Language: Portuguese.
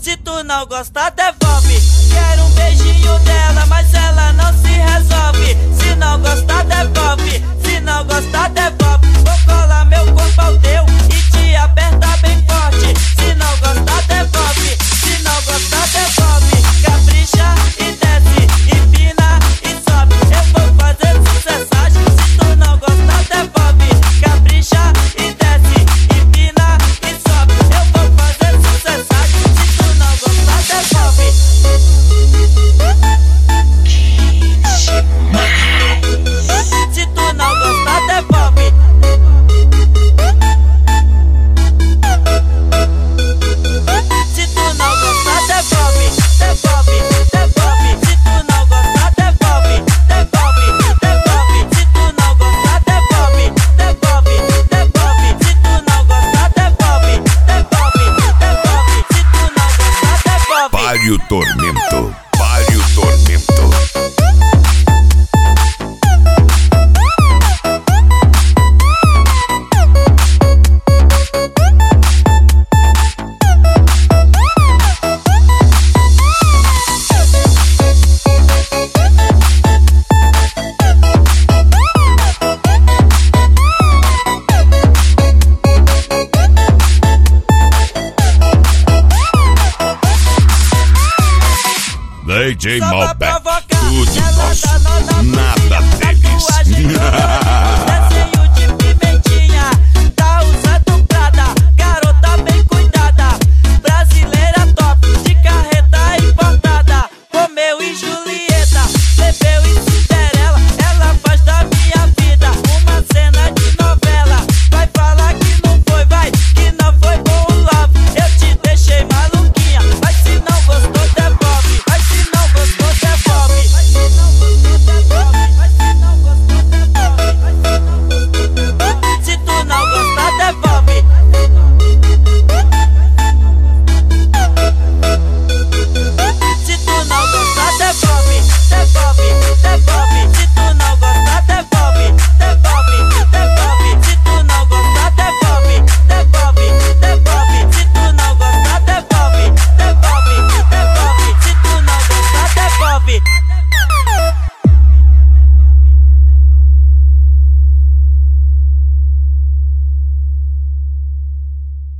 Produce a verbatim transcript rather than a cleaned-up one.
Se tu não gostar, devolve. Quero um beijinho dela, mas ela não se resolve. Se não gostar, devolve. Se não gostar, devolve. Vou colar meu corpo ao teu e te apertar bem forte. Se não gostar, devolve. Se não gostar, devolve. Capricha e desce, empina e sobe. Eu vou fazer sucessagem. Se tu não gostar, devolve. Capricha e desce, empina e sobe. Eu vou fazer sucessagem. Se tu não gostar, devolve. Se tu não gostar, devolve. Se tu não gostar, devolve. Devolve, devolve. Se tu não gostar, devolve. Devolve, devolve. Se tu não gostar, devolve. Devolve, devolve. Se tu não gostar, devolve. Devolve, devolve. Se tu não gostar, devolve. Pare o tormento, pare o tormento. D J Malbec, tudo nosso, nada deles.